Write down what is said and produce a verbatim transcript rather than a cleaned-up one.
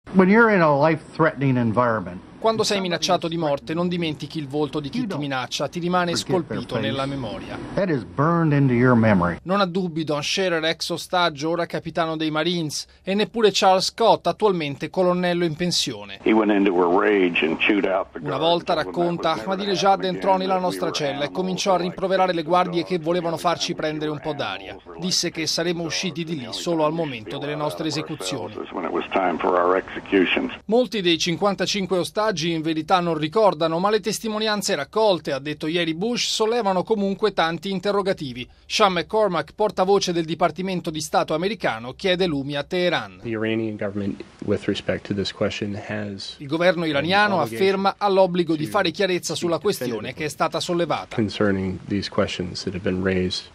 When you're in a life-threatening environment, quando sei minacciato di morte, non dimentichi il volto di chi ti minaccia, ti rimane scolpito nella memoria. Non ha dubbi Don Scherer, ex ostaggio, ora capitano dei Marines, e neppure Charles Scott, attualmente colonnello in pensione. Una volta, racconta, Ahmadinejad entrò nella nostra cella e cominciò a rimproverare le guardie che volevano farci prendere un po' d'aria. Disse che saremmo usciti di lì solo al momento delle nostre esecuzioni. Molti dei cinquantacinque ostaggi in verità non ricordano, ma le testimonianze raccolte, ha detto ieri Bush, sollevano comunque tanti interrogativi. Sean McCormack, portavoce del Dipartimento di Stato americano, chiede lumi a Teheran. Il governo iraniano afferma ha l'obbligo di fare chiarezza sulla questione che è stata sollevata.